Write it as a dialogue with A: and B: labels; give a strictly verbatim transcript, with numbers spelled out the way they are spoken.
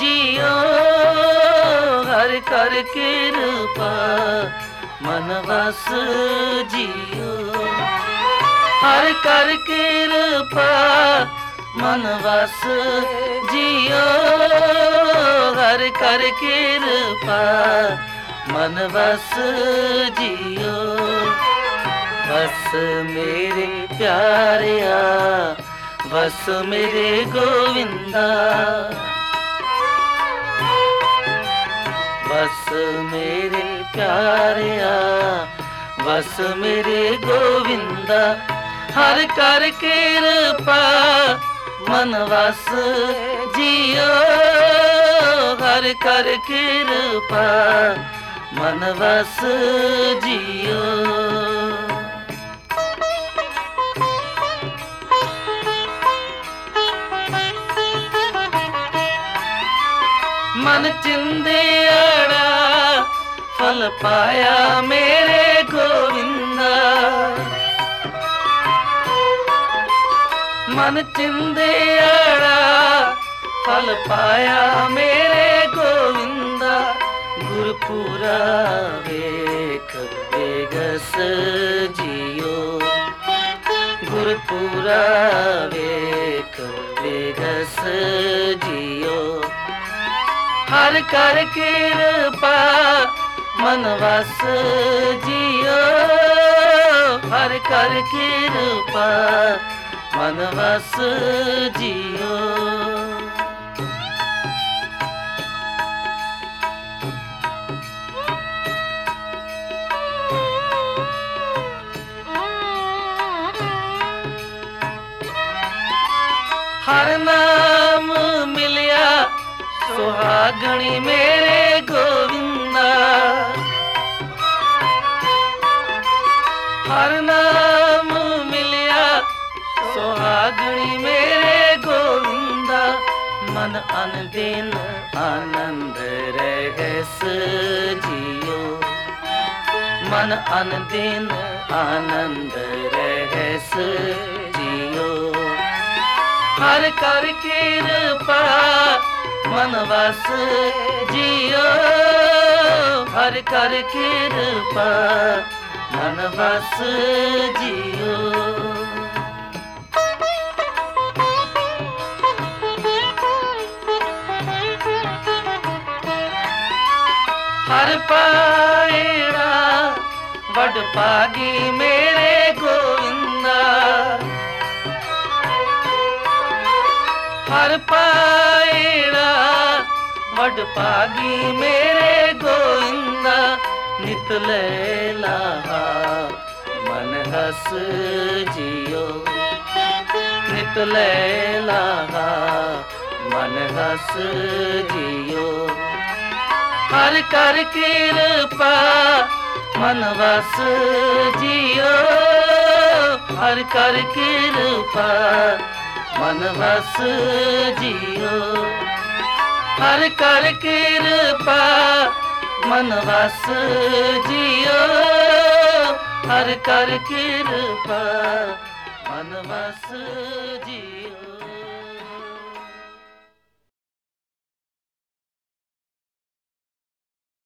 A: जियो हर कर कृपा मन बस जियो हर कर कृपा मन बस जियो हर कर कृपा मन बस जियो बस मेरे प्यारिया बस मेरे गोविंदा बस मेरे प्यारिया बस मेरे गोविंदा हर कर कृपा मन बस जियो हर कर कृपा मन बस जियो मन चिंदियाड़ा फल पाया मेरे गोविंदा मन चिंदियाड़ा फल पाया मेरे गोविंदा गुरपुरा वेख बेगस जियो गुरपुरा वेख बेगस जियो हर कर कृपा मन बस जियो हर कर कृपा मन बस जियो हर नाम मिलिया सुहागणी मेरे गोविंदा हर नाम मिलिया सुहागणी मेरे गोविंदा मन अनदिन आनंद रहस जियो मन अनदिन आनंद रहस जियो हर कर कृपा मन बस जियो हर कर कृपा मन बस जियो हर पाएड़ा वड पागी मेरे गोविंदा हर पाएड़ा वड पागी मेरे गोविंदा नित लैला मन हस जियो नित लैला मन हस जियो हर कर कृपा मन बस जियो हर कर कृपा मन बस जियो हर कर कृपा मन बस जियो हर कर कृपा मन बस जियो।